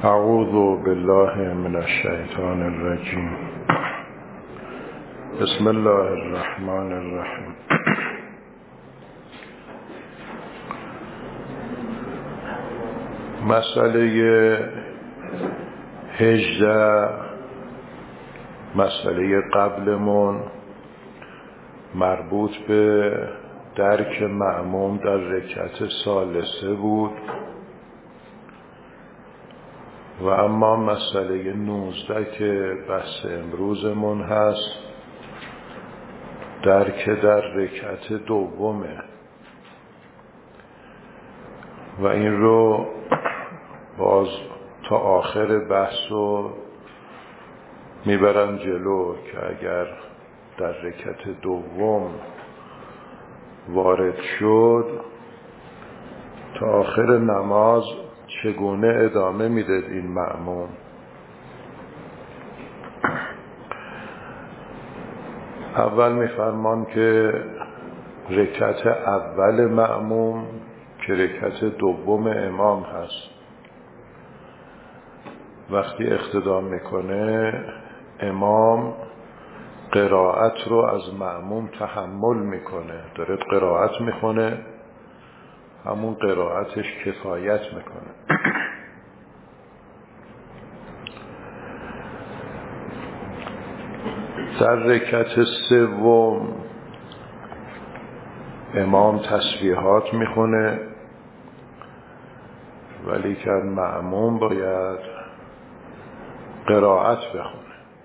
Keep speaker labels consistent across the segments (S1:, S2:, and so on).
S1: اعوذ بالله من الشیطان الرجیم. بسم الله الرحمن الرحیم. مسئله 18 مسئله قبلمون مربوط به درک مأموم در رکعت ثالثه بود و اما مسئله 19 که بحث امروزمون هست درک در رکعت دومه و این رو باز تا آخر بحث رو میبرم جلو که اگر در رکعت دوم وارد شد تا آخر نماز چگونه ادامه میداد این مأموم. اول میفرمان که رکعت اول مأموم که رکعت دوم امام هست وقتی اقتدا میکنه امام قرائت رو از مأموم تحمل میکنه، داره قرائت میکنه، همون قرائتش کفایت میکنه. در رکعت سوم امام تسبیحات میخونه ولی که مأموم باید قرائت بخونه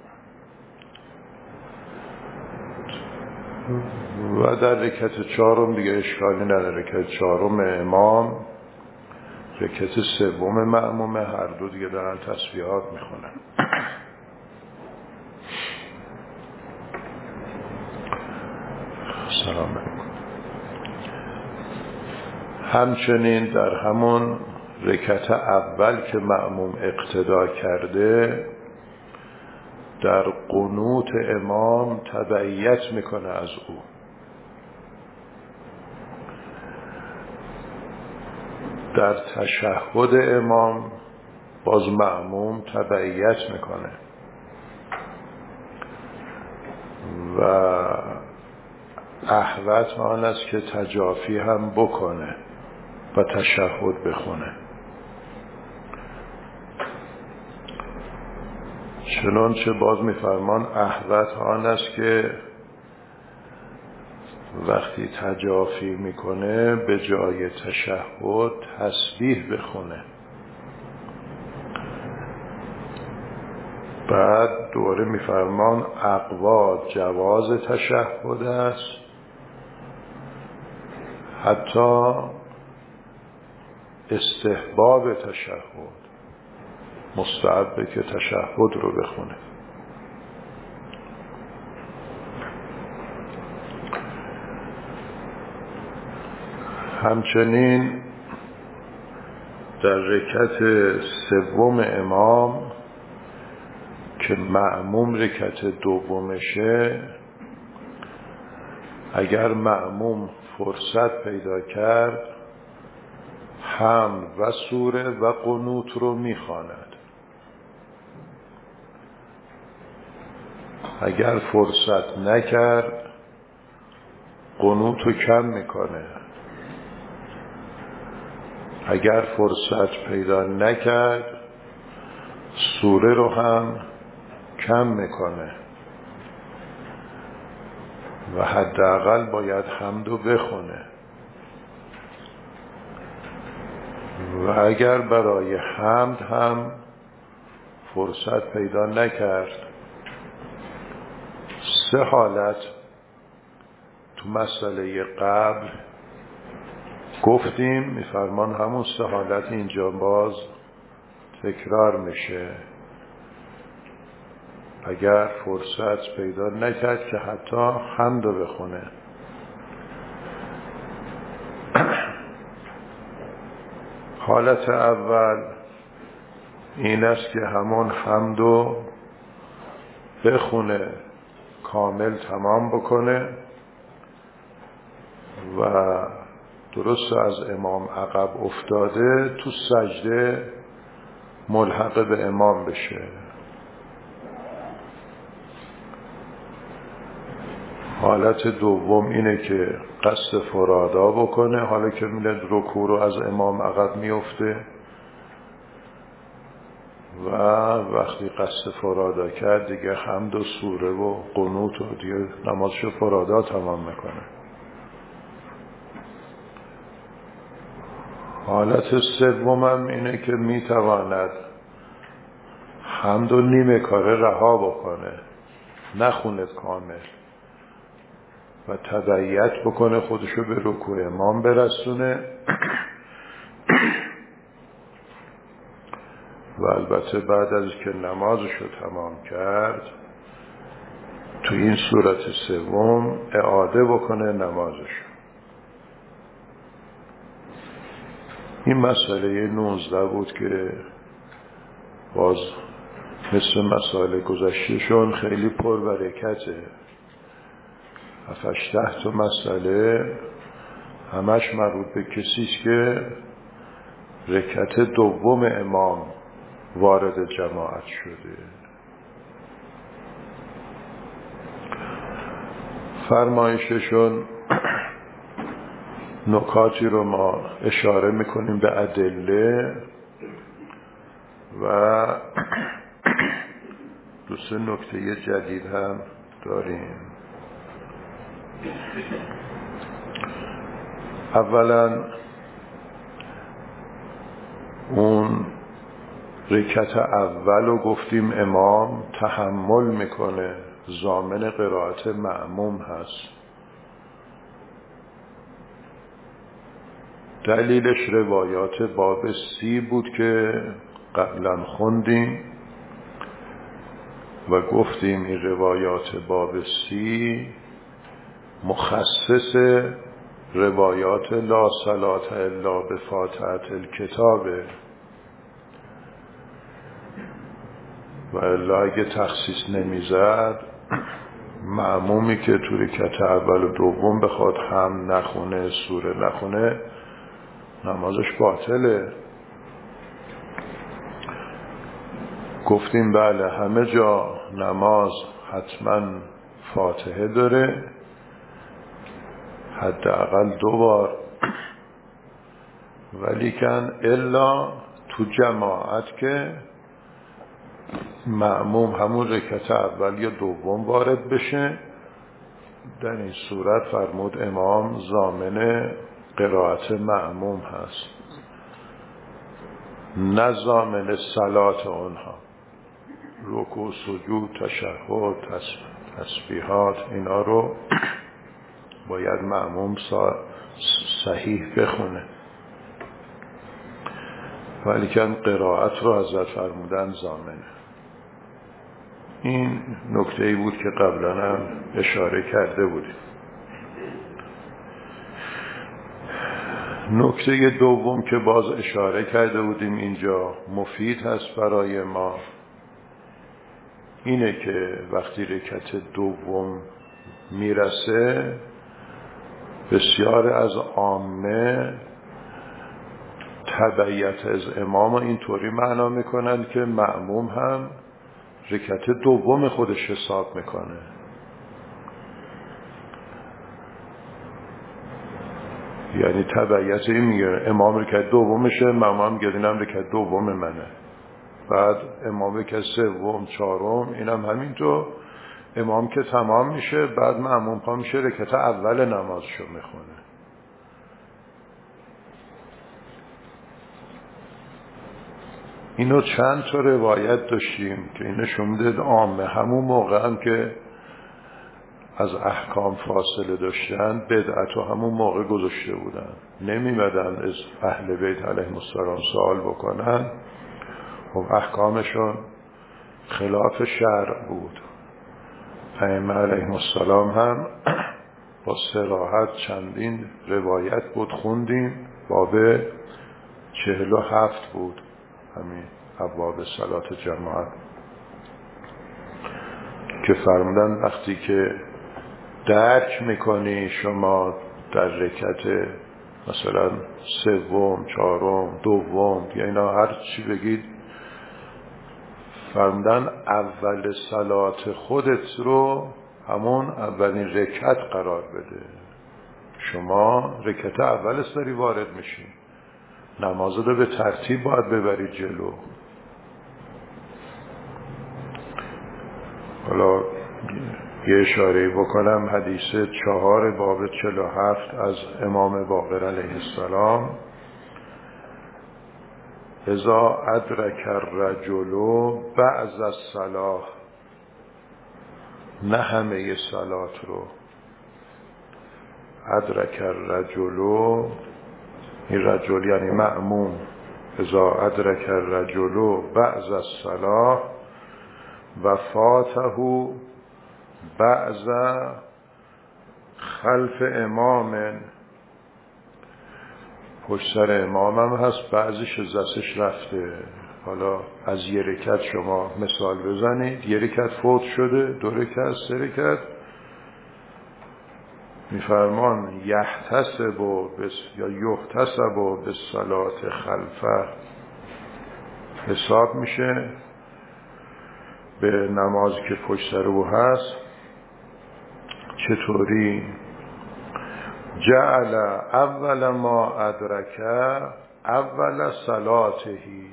S1: و در رکعت چهارم دیگه اشکالی نداره. رکعت چهارم امام رکعت سوم مأموم، هر دو دیگه دارن تسبیحات میخونن. سلام علیکم. همچنین در همون رکعت اول که مأموم اقتدا کرده در قنوت امام تبعیت میکنه از او. در تشهد امام باز مأموم تبعیت میکنه و احوط آن است که تجافی هم بکنه و تشهد بخونه. چنانچه باز میفرمان احوط آن است که وقتی تجافی میکنه به جای تشهد تسبیح بخونه. بعد دوره میفرمان اقوا جواز تشهد است حتی استحباب تشهد، مستحبه که تشهد رو بخونه. همچنین در رکعت سوم امام که مأموم رکعت دومشه اگر مأموم فرصت پیدا کرد حمد و سوره و قنوت رو میخواند. اگر فرصت نکرد قنوت رو کم میکنه. اگر فرصت پیدا نکرد سوره رو هم کم میکنه و حداقل باید حمدو بخونه. و اگر برای حمد هم فرصت پیدا نکرد 3 حالت تو مسئله قبل گفتیم، میفرمان همون 3 حالت اینجا باز تکرار میشه. اگر فرصت پیدا نکرد که حتی حمدو بخونه. حالت اول این است که همون حمدو بخونه، کامل تمام بکنه و درست از امام عقب افتاده تو سجده ملحق به امام بشه. حالت دوم اینه که قصد فرادا بکنه، حالا که میلاد رکوع رو از امام عقب میفته و وقتی قصد فرادا کرد دیگه حمد و سوره و قنوت و دیگه نمازشو فرادا تمام میکنه. حالت سومم اینه که میتواند حمد و نیمه کاره رها بکنه، نخوند کامل و تبعیت بکنه، خودشو به رکوع امام برسونه و البته بعد از که نمازشو تمام کرد تو این صورت سوم اعاده بکنه نمازشو. این مسئله 19 بود که باز مثل مسائل گذشتهشون خیلی پربرکته. 7-8 تا مسئله همش مربوط به کسیست که رکعت دوم امام وارد جماعت شده. فرمایششون نکاتی رو ما اشاره میکنیم به ادله و 2-3 نکته جدید هم داریم. اولا اون رکعت اول رو گفتیم امام تحمل میکنه، ضامن قرائت مأموم هست. دلیلش روایات باب 30 بود که قبلا خوندیم و گفتیم این روایات باب 30 مخصص روایات لا صلاة الا بفاتحة الکتابه و الا اگه تخصیص نمیزد مأمومی که تو رکعت اول و دوم بخواد هم نخونه سوره نخونه نمازش باطله. گفتیم بله همه جا نماز حتما فاتحه داره، حداقل 2 بار، ولیکن الا تو جماعت که مأموم همون رکعت اول یا دوم وارد بشه، در این صورت فرمود امام ضامن قرائت مأموم هست نه ضامن صلات اونها. رکوع، سجود، تشهد، تسبیحات اینا رو باید مأموم صحیح بخونه، ولیکن قرائت رو حضرت فرمودن ضامنه. این نکته‌ای بود که قبلا هم اشاره کرده بودیم. نکته دوم که باز اشاره کرده بودیم اینجا مفید هست برای ما، اینه که وقتی رکعت دوم میرسه بسیار از عامه تبعیت از امام اینطوری معنا میکنن که مأموم هم رکعت دوم خودش حساب میکنه. یعنی تبعیت این میگه امام رکعت دومشه، مأموم میگه اینم رکعت دوم منه، بعد امام رکعت سوم، چهارم، اینم همینطور. امام که تمام میشه بعد مأموم پا میشه رکعت اول نمازشو میخونه. اینو چند تا روایت داشتیم که اینشون میده عامه همون موقع هم که از احکام فاصله داشتن بدعت و همون موقع گذاشته بودن، نمیمدن از اهل بیت علیهم السلام سوال بکنن. خب احکامشون خلاف شرع بود. ائمه علیهم السلام هم با صراحت چندین روایت بود خوندیم، باب 47 بود همین ابواب صلات جماعت که فرمودن وقتی که درک میکنی شما در رکعت مثلا سوم، چهارم، دوم یا اینا هر چی بگید فرمودن اول صلات خودت رو همون اولین رکعت قرار بده. شما رکعت اول است داری وارد میشی، نماز رو به ترتیب باید ببرید جلو. حالا یه اشاره بکنم، حدیث 4 باب 47 از امام باقر علیه السلام: اذا ادرک الرجل بعض الصلاة، نه همه صلات رو، ادرک الرجل، این رجل یعنی مأموم، اذا ادرک الرجل بعض الصلاة و فاته بعض خلف امام، پشت سر امام هم هست، بعضیش از دستش رفته. حالا از یه رکعت شما مثال بزنید، یه رکعت فوت شده، 2 رکعت، 3 رکعت، میفرمان یحتسب یا یحتسب به صلات خلفه، حساب میشه به نمازی که پشت سر او هست. چطوری؟ جعل اول ما ادرکه اول صلاتهی،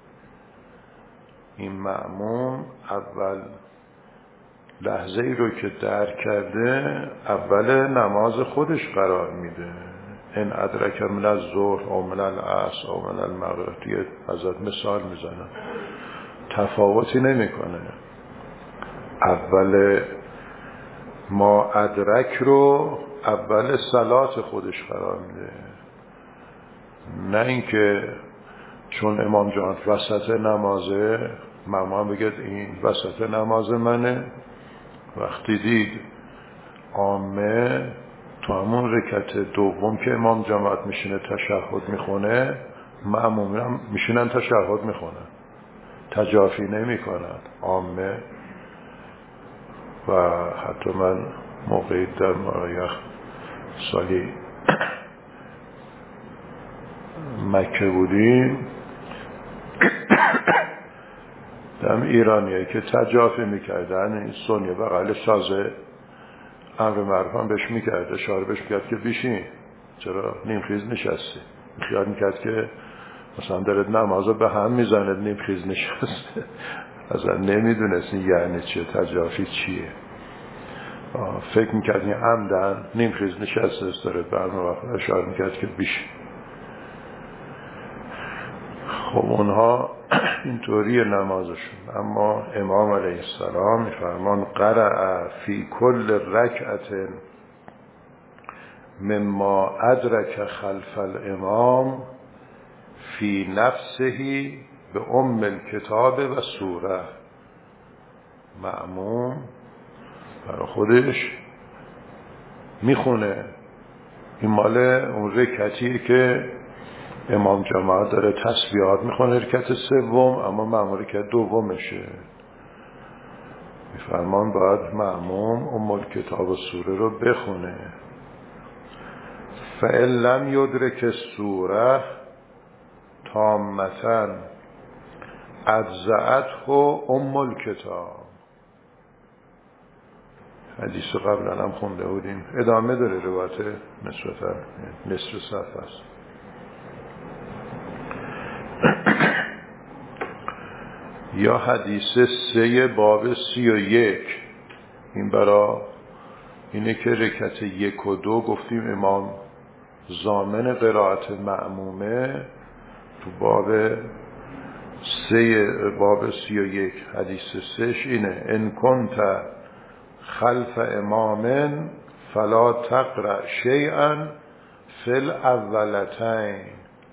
S1: این مأموم اول لحظه ای رو که درک کرده اول نماز خودش قرار میده. این ادرک من الظهر او من العصر او من المغرب، دیگه ازت مثال میزنم، تفاوتی نمیکنه. اول ما ادرک رو اول صلات خودش قرار میده، نه اینکه چون امام جان وسط نمازه مأموم بگه این وسط نماز منه، وقتی دید عامه تو همون رکعت دوم که امام جماعت میشینه تشهد میخونه، مأموم هم میشینن تشهد میخونن، تجافی نمی کنن عامه. و حتی من موقعی در مارایخ سالی مکه بودیم، دم ایرانیه که تجافی میکردن، این سونیه بغل سازه امر معروف هم بهش میکرد، اشاره بهش میکرد که بیشین، چرا نیمخیز نشستی؟ خیال میکرد که مثلا دارد نمازو به هم میزند نیمخیز نشسته، اصلا نمیدونست یعنی چه تجافی چیه. فکر میکرد این عمدن نیمخیز نشسته است، داره به همه وقت اشاره میکرد که بیشین. خب اونها اینطوری نمازشون. اما امام علیه السلام میفرمان قرأ فی کل رکعت مما ادرک خلف الامام فی نفسه به ام الکتاب و سوره. مأموم برای خودش میخونه، این مال اون رکعتیه که امام جماعت داره تسبیحات میخونه رکعت سوم، اما مأموم رکعت دومشه. میفرمان باید مأموم ام الکتاب و سوره رو بخونه. فإن لم یدرک السوره تامةً اجزأته ام الکتاب. حدیث قبلا هم خونده بودیم، ادامه داره روایت نصف صفحه است. یا حدیث 3 باب 31، این برای اینه که رکعت 1 و 2 گفتیم امام ضامن قرائت مأمومه. تو باب 3 باب 31 حدیث 3 اینه: ان کنت خلف امام فلا تقرأ شیئا فی الاولتین.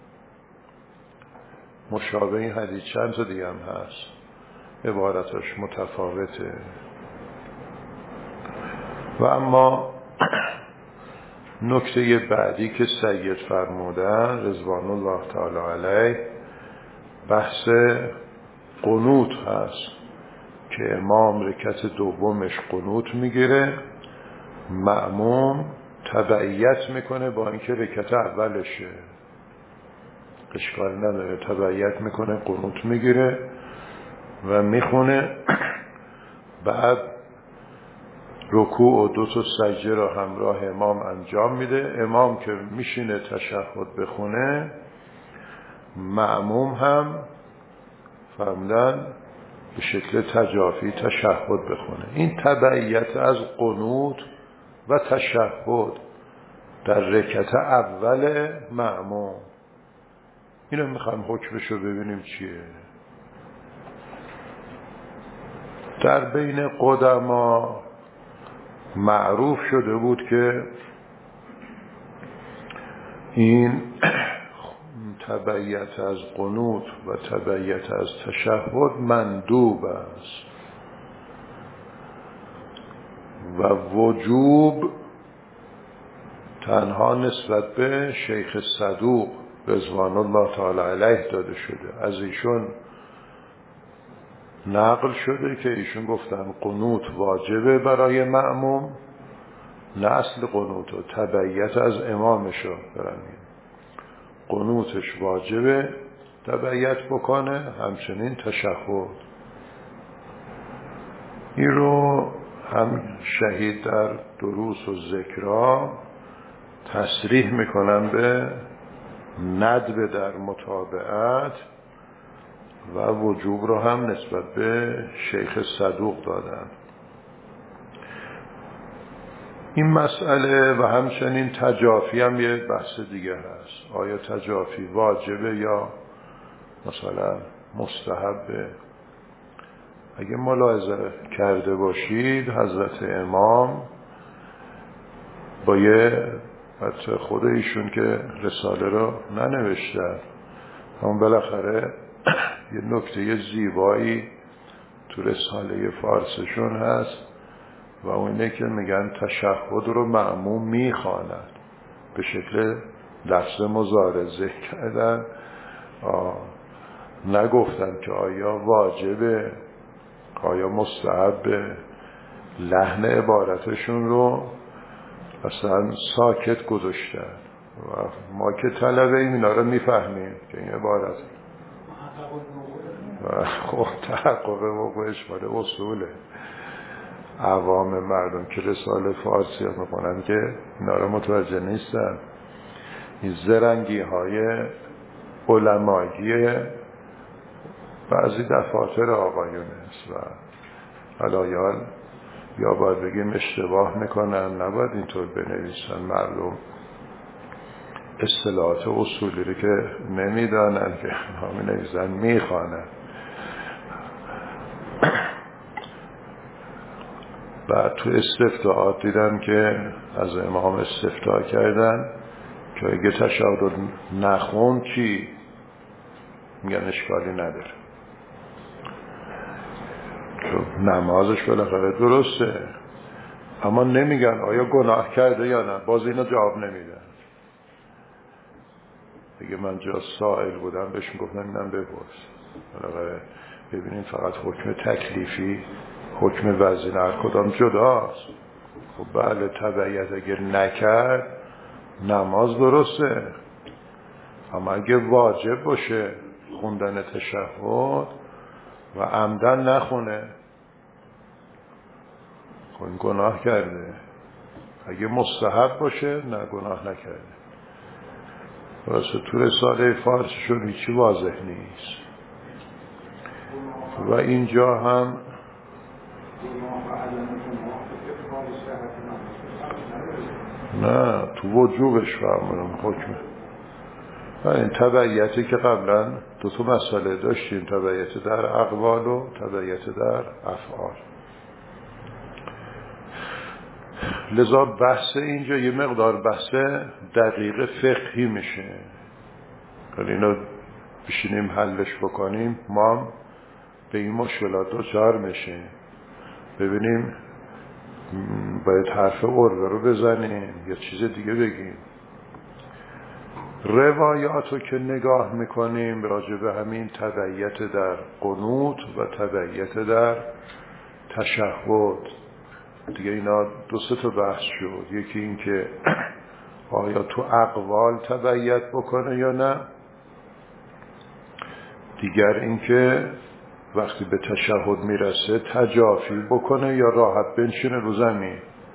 S1: مشابه این حدیث چند تا دیگه هم هست، عبارتش متفاوته. و اما نکته بعدی که سید فرمودن رضوان الله تعالی علیه بحث قنوت هست که امام رکعت دومش قنوت میگیره، مأموم تبعیت میکنه با اینکه رکعت اولشه، اشکال نداره، تبعیت میکنه قنوت میگیره. و میخونه، بعد رکوع و 2 تا سجده را همراه امام انجام میده. امام که میشینه تشهد بخونه، مأموم هم فرمودن به شکل تجافی تشهد بخونه. این تبعیت از قنوت و تشهد در رکعت اول مأموم. اینو میخوایم حکمشو ببینیم چیه. در بین قدما معروف شده بود که این تبعیت از قنوت و تبعیت از تشهد مندوب است و وجوب تنها نسبت به شیخ صدوق رضوان الله تعالی علیه داده شده. از ایشون نقل شده که ایشون گفتن قنوت واجبه برای مأموم، نه اصل قنوت و تبعیت از امامشو برمیم، قنوتش واجبه تبعیت بکنه، همچنین تشهد. این رو هم شهید در دروس و ذکرها تصریح میکنن به ندب در متابعت و وجوب رو هم نسبت به شیخ صدوق دادن. این مسئله و همچنین تجافی هم یه بحث دیگه هست. آیا تجافی واجبه یا مثلا مستحبه؟ اگه ملاحظه کرده باشید حضرت امام با حتی خود ایشون که رساله رو ننوشتن، اما بالاخره یه نکته زیبایی تو رساله فارسشون هست و اونه که میگن تشهد رو مأموم میخواند، به شکل لفظ مضارع کردن، نگفتن که آیا واجبه آیا مستحبه. لحن عبارتشون رو اصلا ساکت گذاشتن و ما که طلبه اینا رو میفهمیم که این عبارت خب تحقق وقوعش مال اصوله. عوام مردم که رساله فارسی ها میکنن که اینا رو متوجه نیستن. این زرنگی های علمایی بعضی دفاتر آقایون است و علایال یا باید بگیم اشتباه میکنن، نباید اینطور بنویسن. مردم اصطلاحات اصولی رو که نمیدانن که همین نویسن میخوانن. بعد تو استفتاءات دیدم که از امام استفتاء کردن که اگه تشهد نخون چی؟ میگن اشکالی نداره، چون نمازش بالاخره درسته، اما نمیگن آیا گناه کرده یا نه. باز اینا جواب نمیدن. اگه من جا سائل بودم بهش میگفتم اینم بپرس. بالاخره ببینین فقط حکم تکلیفی حکم وزین هر کدام جداست. خب بله تبعیت اگر نکرد نماز درسته، اما اگه واجب باشه خوندن تشهد و عمدن نخونه خب این گناه کرده. اگه مستحب باشه نه گناه نکرده. واسه تو رساله فارسشون هیچی واضح نیست و اینجا هم نه تو وجوبش فرمودم حکمه. این تبعیتی که قبلا 2 تا مسئله داشتیم، تبعیت در اقوال و تبعیت در افعال. لذا بحث اینجا یه مقدار بحث دقیق فقهی میشه. اینو بشینیم حلش بکنیم ما هم به این مشکلات دچار میشه. ببینیم باید حرف عربه رو بزنیم یا چیز دیگه بگیم. روایاتو که نگاه میکنیم راجع به همین تبعیت در قنوت و تبعیت در تشهد دیگه، اینا 2-3 تا بحث شد. یکی این که آیا تو اقوال تبعیت بکنه یا نه، دیگر این که وقتی به تشهد میرسه تجافی بکنه یا راحت بنشینه رو زمین.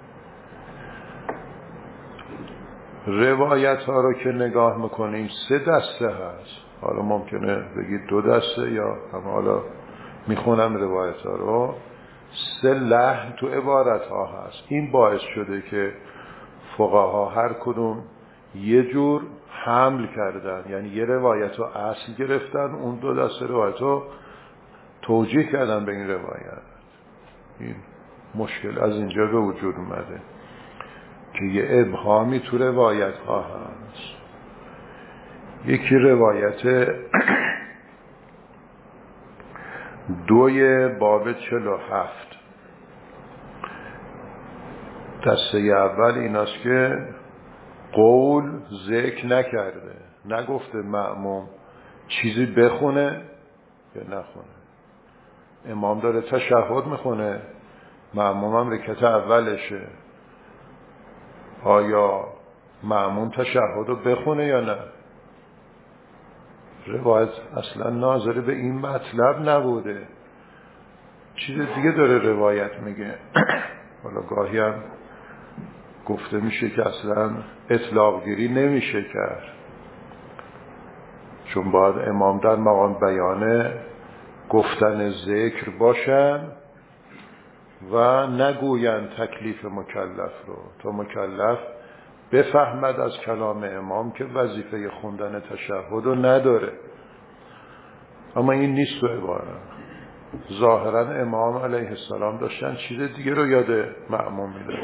S1: روایت ها رو که نگاه میکنیم 3 دسته هست. حالا ممکنه بگید 2 دسته یا هم، حالا میخونم روایت ها رو. 3 لحن تو عبارت ها هست. این باعث شده که فقها هر کدوم یه جور حمل کردن، یعنی یه روایت رو اصل گرفتن، اون 2 دسته روایت رو توجیه کردن به این روایت. این مشکل از اینجا به وجود اومده که یه ابهامی تو روایت ها هست. یکی روایت 2 باب 47 دسته اول ایناست که قول ذکر نکرده، نگفته مأموم چیزی بخونه یا نخونه. امام داره تشهد میخونه، مأموم هم رکعت اولشه، آیا مأموم تشهد رو بخونه یا نه؟ روایت اصلا ناظر به این مطلب نبوده، چیز دیگه داره روایت میگه. حالا گاهی هم گفته میشه که اصلا اطلاق گیری نمیشه کرد، چون باید امام در مقام بیانه گفتن ذکر باشن و نگوین تکلیف مکلف رو، تا مکلف بفهمد از کلام امام که وظیفه خوندن تشهد رو نداره. اما این نیست تو عبارت. ظاهرا امام علیه السلام داشتن چیز دیگه رو یاد مأموم میدن.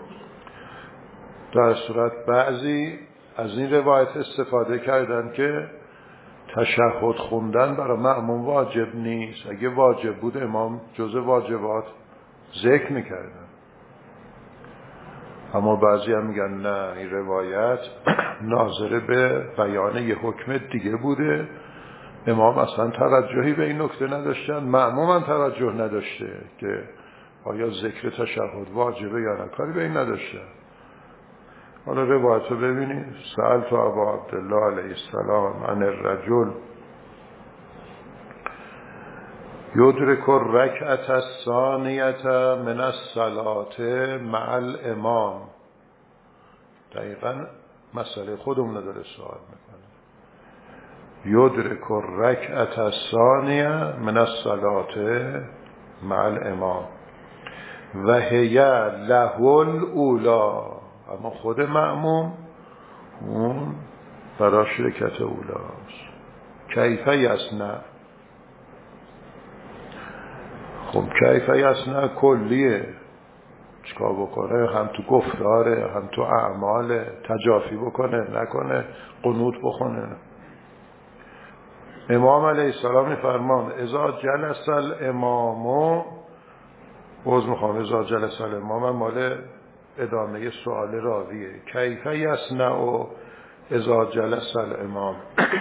S1: در صورت بعضی از این روایت استفاده کردن که تشهد خوندن برای مأموم واجب نیست، اگه واجب بود امام جزء واجبات ذکر میکردن. اما بعضی هم میگن نه، این روایت ناظر به بیان یه حکم دیگه بوده، امام اصلا توجهی به این نکته نداشتن، مأموم هم توجه نداشته که آیا ذکر تشهد واجبه یا نه، کاری به این نداشتن. حالا روایت رو ببینید. سألت ابا عبدالله علیه السلام عن الرجل یدرک الرکعة الثانیة من الصلاة مع الامام. دقیقا مسئله خودمون داره سوال میکنه. یدرک الرکعة الثانیة من الصلاة مع الامام و هی له الاولی. اما خود مأموم اون براش رکعت اولاست. کیف یصنع؟ خب کیف یصنع کلیه، چیکار بکنه؟ هم تو گفتاره، هم تو اعمال، تجافی بکنه نکنه، قنوت بخونه. امام علیه السلام میفرمان اذا جلس الامام، باز میخوام اذا جلس الامام مال ادامه سوال راویه، کیف یصنع اذا جلس الامام؟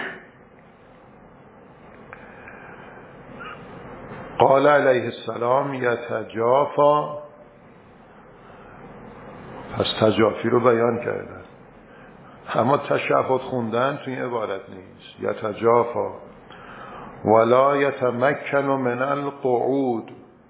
S1: قال علیه السلام یتجافا. پس تجافی رو بیان کردن، اما تشهد خوندن تو این عبارت نیست. یتجافا ولا یتمکن من القعود،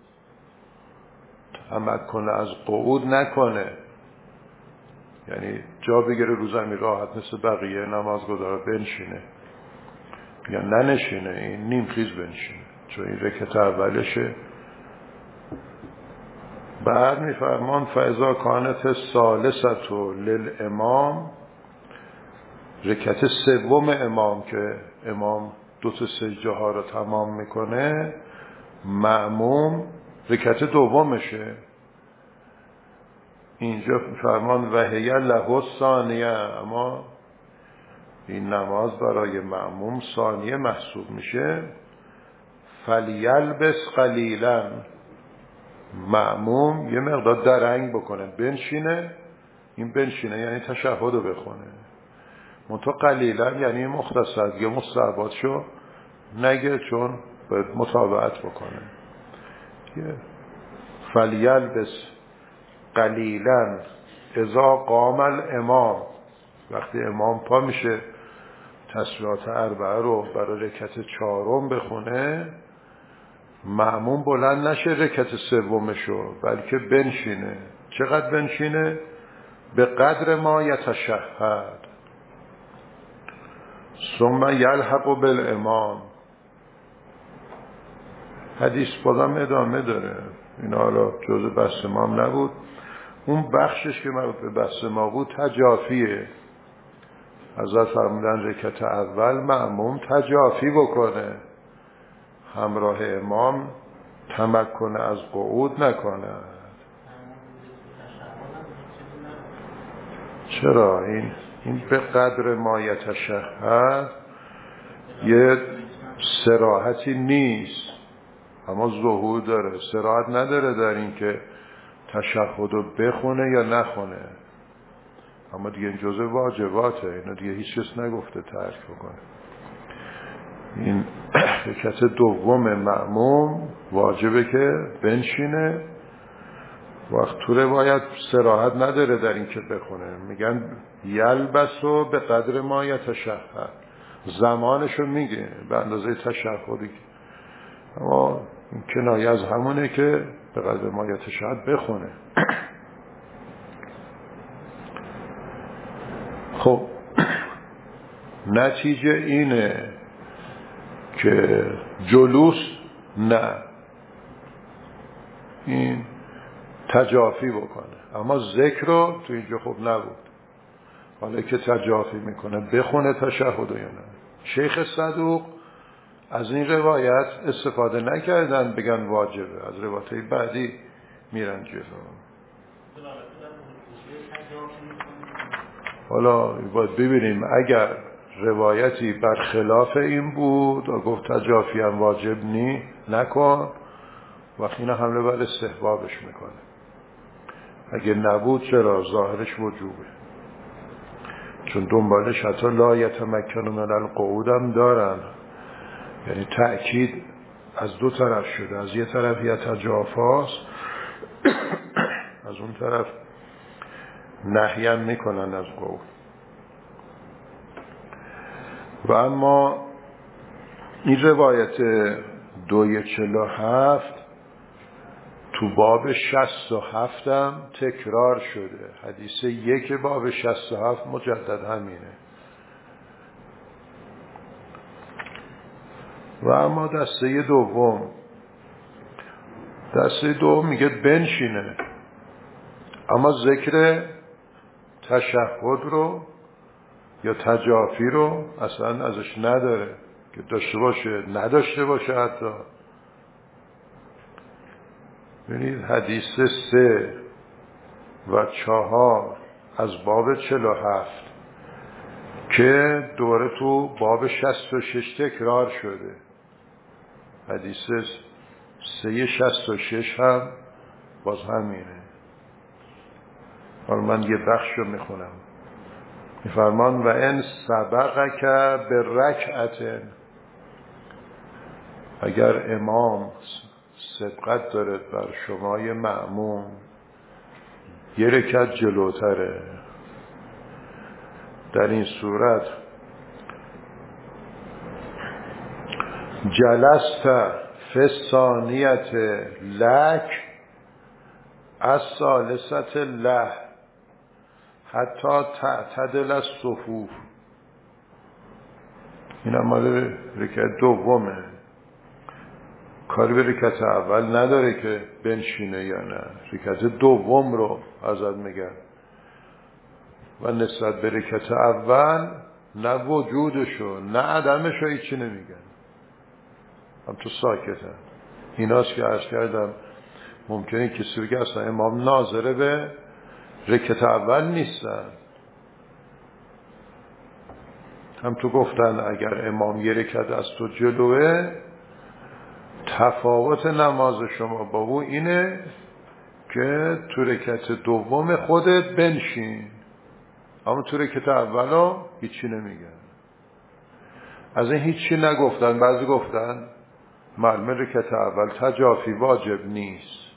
S1: تمکن از قعود نکنه، یعنی جا بگیره رو زمین راحت مثل بقیه نمازگزارا بنشینه یا ننشینه، این نیم خیز بنشینه چون این رکعت اولشه. بعد میفرمان فاذا کانت الثالثة للامام، رکعت سوم امام که امام 2 سجده ها رو تمام میکنه، مأموم رکعت دومشه. اینجا فرمان و هی له الثانیه، اما این نماز برای مأموم ثانیه محسوب میشه. فلیلبس قلیلا، مأموم یه مقدار درنگ بکنه، بنشینه. این بنشینه یعنی تشهد رو بخونه، منطقه قلیلا یعنی مختصر، یا مستحبات شو نگه چون باید متابعت بکنه. فلیلبس قلیلا اذا قام الامام، وقتی امام پا میشه تسبیحات 4 رو برای رکعت 4 بخونه. مأموم بلند نشه رکعت سومشو، بلکه بنشینه. چقدر بنشینه؟ به قدر ما یتشهد ثم یلحق بالامام. حدیث بازم ادامه داره، اینا حالا جزء بحث ما هم نبود. اون بخشش که مربوط به بحث ما بود تجافیه. حضرت فرمودن رکعت اول مأموم تجافی بکنه، همراه امام تمکن از قعود نکنه. چرا؟ این به قدر ما یتشهد یه صراحتی نیست، اما ظهور داره. صراحت نداره در این که تشهد رو بخونه یا نخونه، اما دیگه این جزء واجباته، اینو دیگه هیچ کس نگفته ترک بکنه. این رکعت دوم مأموم واجبه که بنشینه. وقت تو روایت صراحت نداره در این که بخونه، میگن یلبسو به قدر ما یتشهد، زمانشو میگه به اندازه تشهدی، اما این کنایه از همونه که به قدر ما یتشهد بخونه. خب نتیجه اینه که جلوس نه، این تجافی بکنه، اما ذکر رو تو اینجا خب نبود. حالا که تجافی میکنه بخونه تشهد یا نه. شیخ صدوق از این روایت استفاده نکردن بگن واجبه، از روایت‌های بعدی میرن جلو. حالا باید ببینیم اگر روایتی برخلاف این بود و گفت تجافی هم واجب نکن، وقتی اینا حمله بر استحبابش میکنه. اگه نبود چرا؟ ظاهرش وجوبه، چون دنبالش حتی لا یتمکن من القعود هم دارن، یعنی تأکید از دو طرف شده، از یه طرف یتجافاست، از اون طرف نهی هم میکنن از قعود. و اما این روایت 247 تو باب 67 هم تکرار شده. حدیث 1 باب 67 مجدد همینه. و اما دسته دوم میگه بنشینه، اما ذکر تشهد رو یا تجافی رو اصلا ازش نداره که داشته باشه نداشته باشه. حتی ببینید حدیث 3 و 4 از باب 47 که دوره تو باب 66 تکرار شده. حدیث 366 هم باز همینه. حالا من یه بخش رو میخونم. میفرمان و ان سبقک به رکعت، اگر امام سبقت داره بر شما یه مأموم یه رکعت جلوتره، در این صورت جلست فی ثانیت لک از ثالثت له حتی تعتدل الصفوف. این هم مال رکعت دومه، کاری به رکعت اول نداره که بنشینه یا نه. رکعت دوم رو ازت میگن و نسبت به رکعت اول نه وجودشو نه عدمشو هیچی نمیگن، هم تو ساکتن. ایناست که عرض کردم ممکنه کسی بگه اصلا امام ناظره به رکعت اول نیستن. هم تو گفتن اگر امام یه رکعت از تو جلوه، تفاوت نماز شما با او اینه که تو رکعت دوم خودت بنشین، اما تو رکعت اولا هیچی نمیگن. از این هیچی نگفتن. بعضی گفتن معلومه رکعت اول تجافی واجب نیست.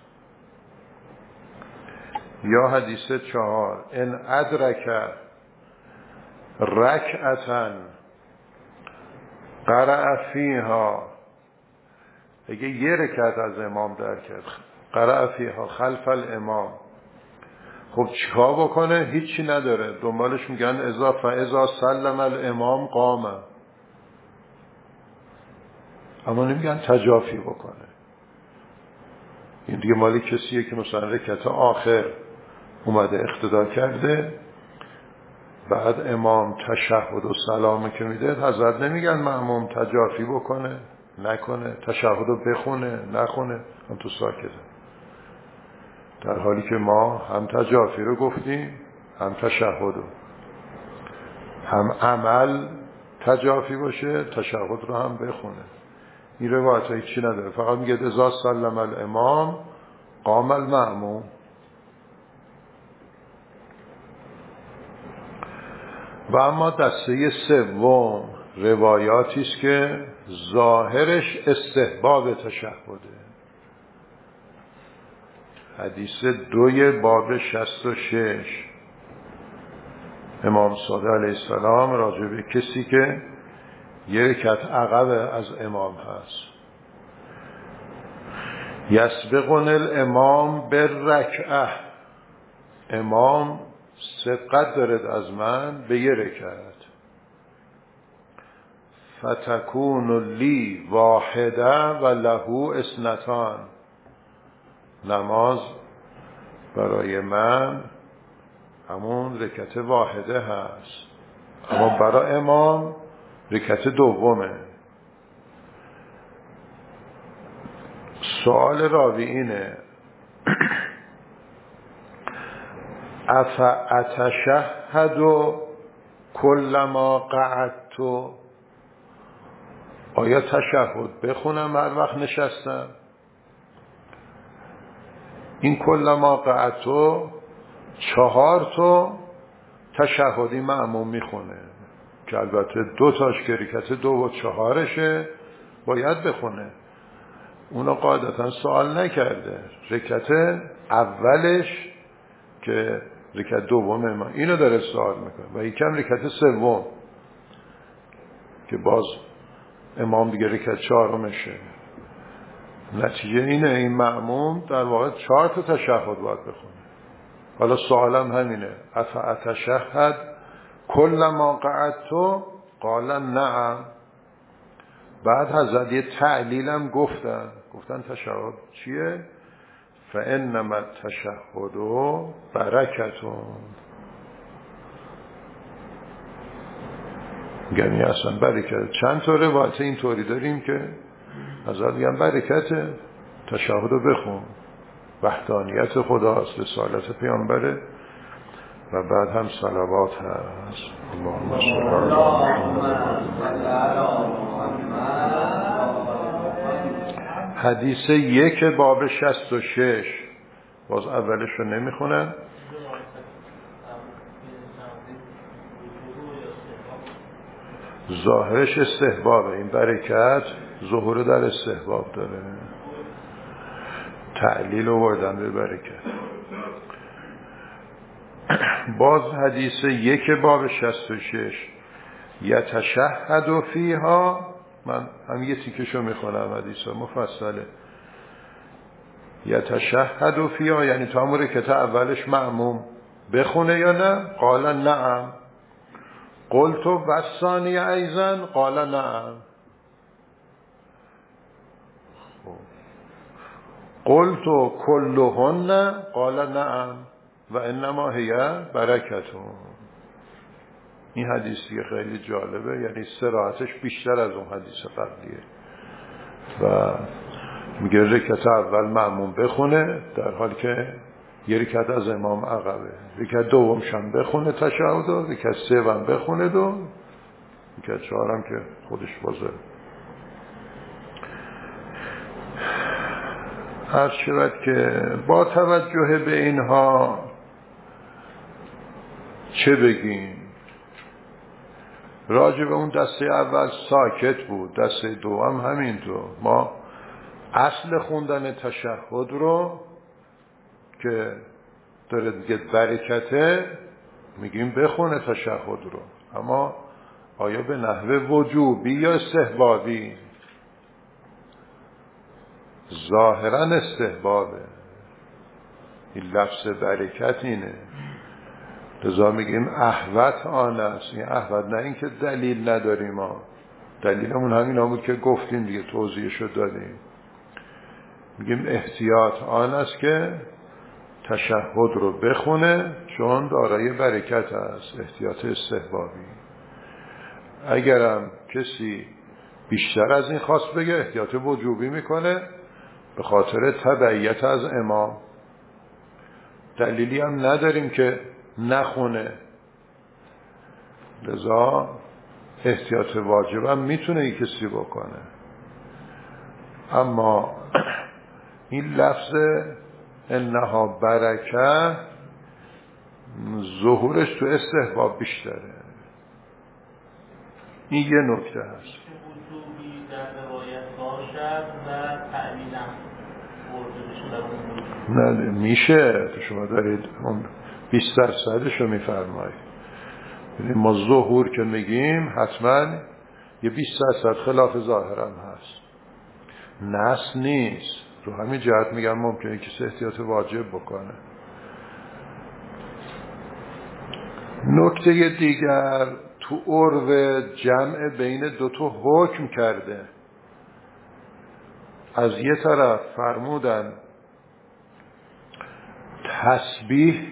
S1: یا حدیث 4 ان ادرک رکعتا قرأ فیها اگه یه رکعت از امام در کرد قرأ فیها خلف الامام، خب چیکار بکنه؟ هیچی نداره، دنبالش میگن اذا سلم الامام قام، اما نمیگن تجافی بکنه. این دیگه مالی کسیه که مثلا رکعت آخر اومده اقتدا کرده، بعد امام تشهد و سلامه که میده، حضرت نمیگن مأموم تجافی بکنه نکنه، تشهد رو بخونه نخونه، هم تو ساکته. در حالی که ما هم تجافی رو گفتیم هم تشهد رو، هم عمل تجافی باشه تشهد رو هم بخونه. این روایت ها چی نداره، فقط میگه اذا سلم الامام قام المأموم. و اما دسته سوم روایاتی است که ظاهرش استحباب تشهده. حدیث 2 باب 66 امام صادق علیه السلام راجع به کسی که یک رکعت عقب از امام هست، یسبقون الامام بالرکعه، امام سبقت دارد از من به یک رکعت، فتکون لی واحده و له اثنتان، نماز برای من همون رکعت واحده هست، اما برای امام رکعت دومه. سوال راوی اینه افاتشهد کل ما قعدت، آیا تشهد بخونم هر وقت نشستم؟ این کل ما قعدت 4 تشهدی مأموم میخونه که البته 2 تاش که رکعت 2 و 4شه باید بخونه. اونو قاعدتا سوال نکرده، رکعت اولش که رکعت دوم ما اینو داره سوال میکنه و یکم رکعت سوم که باز امام دیگه رکعت 4مشه. نتیجه اینه این مأموم در واقع 4 تشهد باید بخونه. حالا سوالم همینه افاتشهد کل ما قعدت، قال نعم. بعد حضرت یه تعلیلم گفتن تشهد چیه؟ فانما التشهد برکتون، یعنی اصلا برکت. چند تا روایت این طوری داریم که حضرت میگن برکت تشهد رو بخون، وحدانیت خداست، رسالت پیامبره و بعد هم صلوات هست. اللهم صل علی حدیث 1 باب 66 باز اولش رو نمیخونم. ظاهرش استحبابه، این برکت ظهور در استحباب داره، تعلیل آوردن به برکت. باز حدیث 1 باب 66 یتشهد فیها، من هم یه تیکشو میخونم، حدیث مفصله. یتشهد فیها یعنی تو همون رکعت اولش مأموم بخونه یا نه؟ قال نعم. قلت و ثانی ایضا؟ قال نعم. قلت کلهن؟ قال نعم و انما هی برکتون. این حدیثی خیلی جالبه، یعنی صراحتش بیشتر از اون حدیث قبلیه و میگه رکعت اول مأموم بخونه در حالی که یه رکعت از امام عقبه، رکعت دومش هم بخونه تشهد و رکعت 3 هم بخونه و رکعت 4 هم که خودش بازه. هر شود که با توجه به اینها چه بگیم؟ راجع به اون دسته اول ساکت بود، دسته دوم همینطور. ما اصل خوندن تشهد رو که داره دیگه برکته میگیم بخونه تشهد رو، اما آیا به نحو وجوبی یا استحبابی؟ ظاهرا استحبابه. این لفظ برکت اینه. لذا میگیم احوت آن است. این احوت نه این که دلیل نداریم ما، دلیلمون همین بود که گفتیم دیگه، توضیحشو دادیم. میگیم احتیاط آن است که تشهد رو بخونه چون دارای برکت است، احتیاط استحبابی. اگرم کسی بیشتر از این خواست بگه احتیاط وجوبی میکنه به خاطر تبعیت از امام. دلیلی هم نداریم که نخونه، لذا احتیاط واجب هم میتونه این کسی بکنه. اما این لفظ انها برکه ظهورش تو استحباب بیشتره. این یه نکته هست.
S2: وجوبی در روایت باشد و تعلیلم برده بشه.
S1: نه میشه، شما دارید اون 20% میفرمایید. ما ظهور که میگیم حتما یه 20% خلاف ظاهرم هست، نص نیست. رو همین جهت میگم ممکنه کسی احتیاط واجب بکنه. نکته دیگر تو عرو جمع بین دوتا حکم کرده. از یه طرف فرمودن تسبیح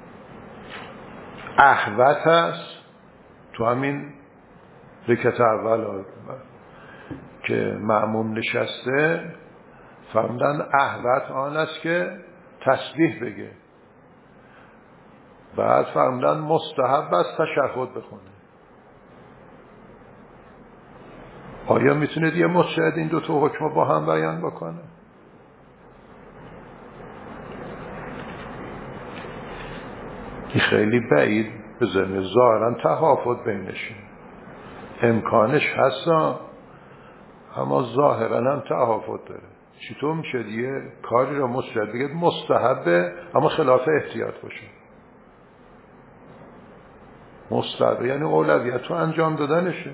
S1: احوت است، تو همین رکعت اول که مأموم نشسته فرمودن احوت آن است که تسبیح بگه. بعد فرمودن مستحب است تشهد بخونه. آیا میتونه یه مجتهد این دو تا حکم با هم بیان بکنه؟ این خیلی بعید به ذهن ظاهرا تفاوت بینشون امکانش هست، اما ظاهرا هم تفاوت داره. چطور میشه یه کاری رو مجتهد بگه مستحبه اما خلاف احتیاط باشه؟ مستحبه یعنی اولویت رو انجام دادنشه.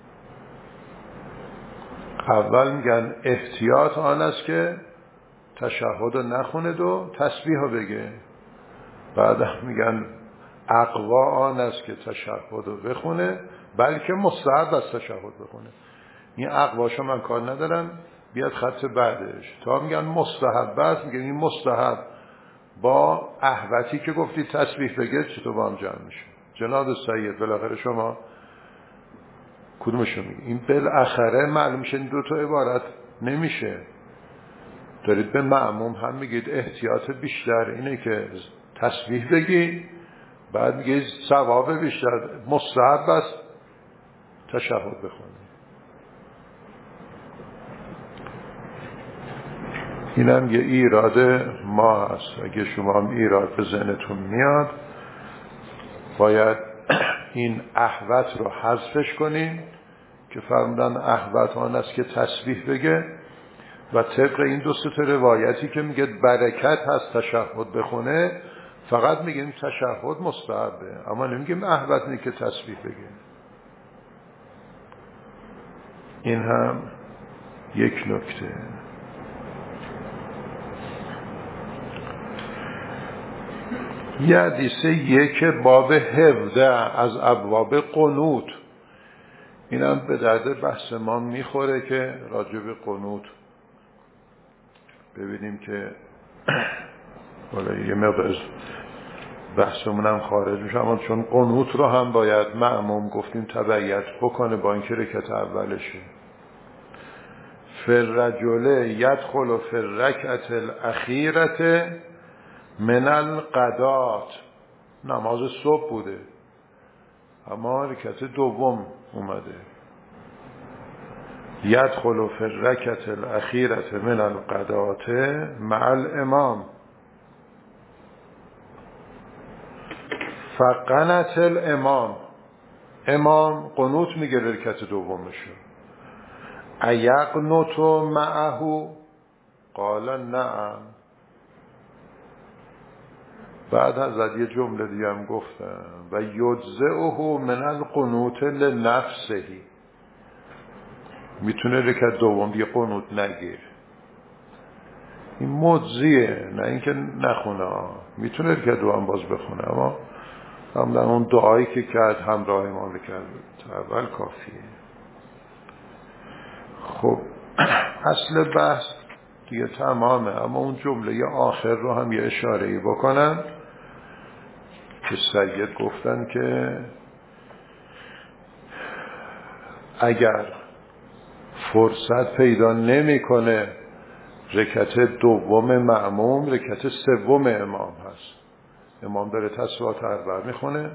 S1: اول میگن احتیاط آن است که تشهد رو نخونه و تسبیح رو بگه. بعد میگن اقوا آن است که تشهد رو بخونه بلکه مستحب است تشهد بخونه. این اقواشو من کار ندارم، بیاد خط بعدش تا میگن مستحب است. میگن این مستحب با احوتی که گفتی تسبیح بگه چطور با هم جمع میشه؟ جناب سید بالاخره شما کدومشو میگی؟ این بالاخره معلوم میشه این دو تا عبارت نمیشه. دارید به مأموم هم میگید احتیاط بیشتر اینه که تسبیح بگی، بعد میگید ثواب بیشتر مستحب است تشهد بخونی. اینم یه ایراد ما هست. اگه شما هم ایراد به ذهنتون میاد باید این احوت رو حذفش کنیم که فرمودن احوت آن است که تسبیح بگه و طبق این دو تا روایتی که میگه برکت هست تشهد بخونه فقط میگیم تشهد مستحبه، اما نمیگیم احوت نیست که تسبیح بگه. این هم یک نکته. یه حدیثه یک باب 17 از ابواب قنوت، اینم به درد بحث ما میخوره که راجع به قنوت ببینیم که ولی یه مقدار بحثمون هم خارج میشه، اما چون قنوت رو هم باید مأموم گفتیم تبعیت بکنه با اینکه رکعت اولشه. فررجل یدخل فی الرکعة الاخیرة من القدات، نماز صبح بوده اما رکعت دوم اومده. یدخل فی الرکعة الاخیرة من القدات مع الامام فقنت الامام، امام قنوت میگه رکعت دومشو. ایقنت معه قال نعم. بعد حضرت یه جمله دیگه هم گفتم و یجزئه من القنوت لنفسه، میتونه رکعت دوم دیگه قنوت نگیر. این مجزیه، نه اینکه نخونه. میتونه که دعا هم باز بخونه، اما هم در اون دعایی که کرد همراه امام کرد اول کافیه. خب اصل بحث دیگه تمامه، اما اون جمله آخر رو هم یه اشاره‌ای بکنم که سید گفتن که اگر فرصت پیدا نمی‌کنه رکعت دوم مأموم رکعت سوم امام هست، امام داره تسبیحات اربع میخونه،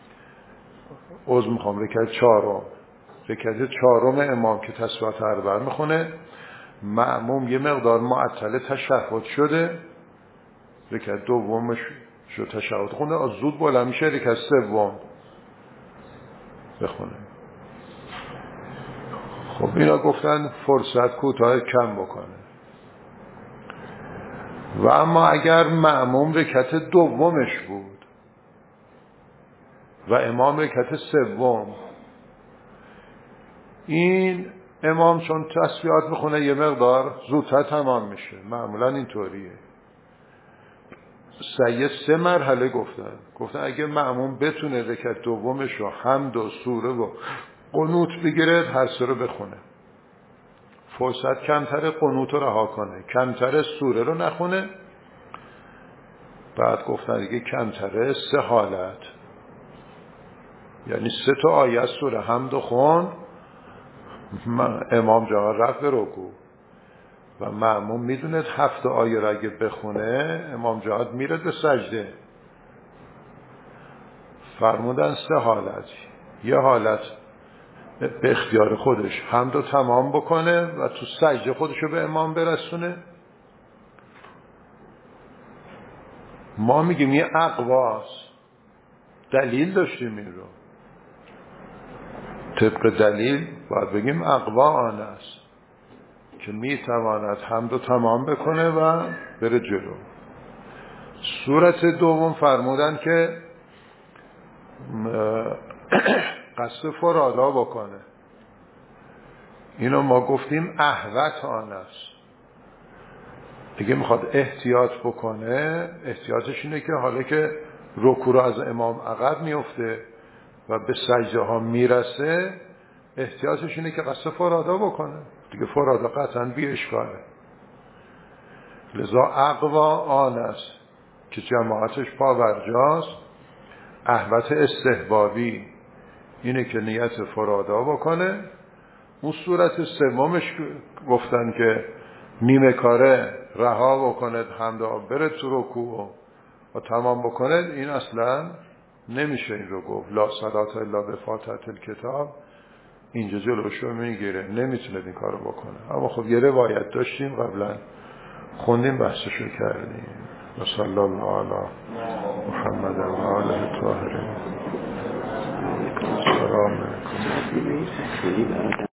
S1: رکعت چهارم امام که تسبیحات اربع میخونه، مأموم یه مقدار معطل تشهد شده، رکعت دومش شو تشهد خونه، زود بالا میشه رکعت سوم بخونه. خب اینا گفتن فرصت کوتاه کم بکنه. و اما اگر مأموم رکعت دومش بود و امام رکعت سوم، این امام چون تسبیحات میخونه یه مقدار زودتر تمام میشه، معمولا اینطوریه. سید 3 مرحله گفتن اگه مأموم بتونه رکعت دومش رو حمد و سوره و قنوت بگیره، هر سه رو بخونه، فرصت کمتر قنوت رو رها کنه، کمتر سوره رو نخونه. بعد گفتن دیگه کمتره 3 حالت، یعنی 3 تا آیه سوره حمد و خون، امام جان رفت به رکوع و مأموم میدونه 7 آیه را اگه بخونه امام جان میره به سجده. فرمودن 3 حالت، یه حالت به اختیار خودش حمد رو تمام بکنه و تو سجده خودشو به امام برسونه. ما میگیم یه اقواست، دلیل داشتیم این رو، طبق دلیل باید بگیم اقوا آن است که میتواند حمد رو تمام بکنه و بره جلو. صورت دوم فرمودن که قصد فرادا بکنه، اینو ما گفتیم احوط آن است. دیگه میخواد احتیاط بکنه، احتیاطش اینه که حالا که رکوع رو از امام عقب میفته و به سجده ها میرسه، احتیاطش اینه که قصد فرادا بکنه. دیگه فرادا قطعا بی اشکاله. لذا اقوا آن است که جماعتش پاورجاست. احوط استحبابی اینه که نیت فرادا بکنه. اون صورت سومش گفتن که نیمه کاره رها بکنه، حمد بره تو رکوع و تمام بکنه. این اصلا نمیشه این رو گفت، لا صلاة الا بفاتحة الکتاب، اینجا جلوشو میگیره، نمیتونه این کارو بکنه. اما خب یه روایت داشتیم قبلا خوندیم، بحثشو کردیم. و صلی الله علی محمد و آله الطاهرین. سلام علیکم.